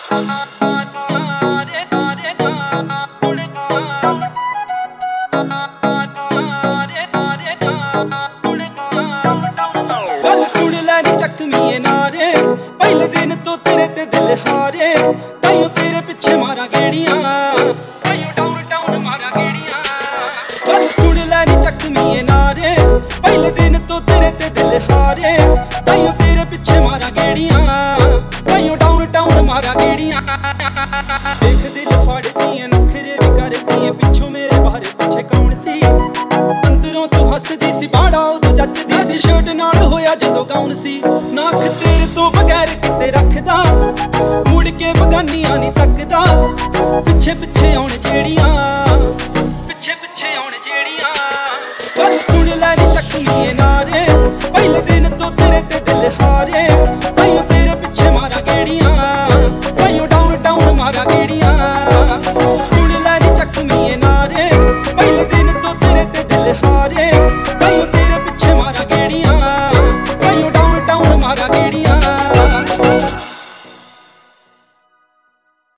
गल सुन लै नी चकमीए नारे, पहले दिन तो तेरे ते दिल हारे। ताइयों तेरे पिछे मारा गेड़ियां, ताइयों डाउन डाउन मारा गेड़ियां। गल सुन लै नी चकमीए नारे, पहले दिन तो तेरे ते दिल हारे। ताइयों तेरे पिछे मारा गेड़ियां, ताइयों डाउन डाउन मारा गेड़ियां। देख दिल फाड़दियां नखरे भी करदियां, पिछों मेरे बाहर पिछे कौन सी? अंदरों तू हसदी सी, बाड़ा उदों जचदी सी, शर्ट नाल होया जदों गाउन सी। नाख तेरे तो बगैर किते रखदा, मुड़ के बगानियां नी तकदा। पिछे पिछे आउण जेड़ियां, पिछे पिछे आउण जेड़ियां। गल सुन लै नी चकमीए नारे, पहले दिन तो तेरे ते दिल हारे। ताइयों तेरे पिछे मारा गेड़ियां, ताइयों डाउन डाउन मारा गेड़ियां।